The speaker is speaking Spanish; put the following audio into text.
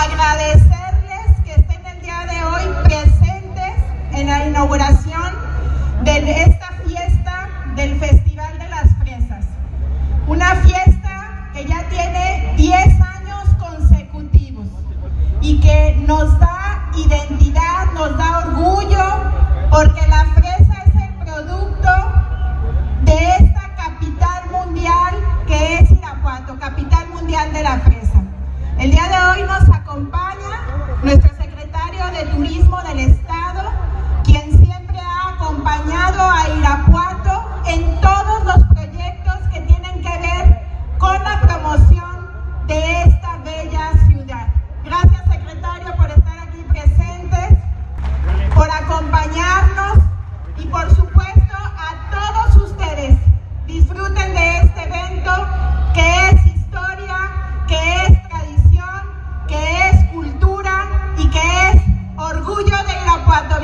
agradecerles que estén el día de hoy presentes en la inauguración de esta fiesta del Festival de las Fresas. Una fiesta que ya tiene 10 años consecutivos y que nos da identidad, nos da orgullo, porque la fresa es el producto de esta capital mundial que es Irapuato, capital mundial de la fresa. El día de hoy nos acompaña nuestro